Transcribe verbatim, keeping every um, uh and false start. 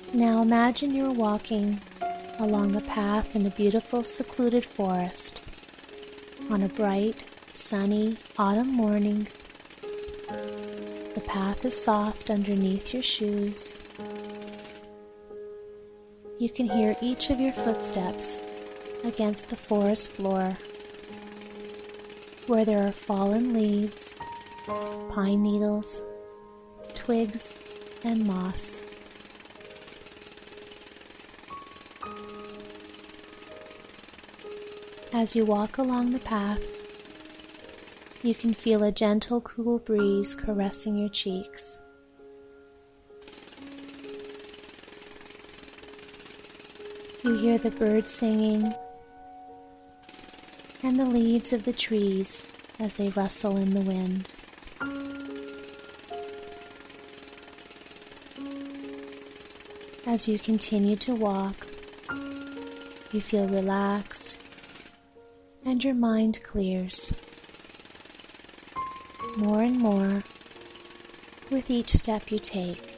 Now imagine you're walking along a path in a beautiful secluded forest on a bright, sunny autumn morning. The path is soft underneath your shoes. You can hear each of your footsteps against the forest floor, where there are fallen leaves, pine needles, twigs, and moss. As you walk along the path, you can feel a gentle, cool breeze caressing your cheeks. You hear the birds singing and the leaves of the trees as they rustle in the wind. As you continue to walk, you feel relaxed and your mind clears more and more with each step you take.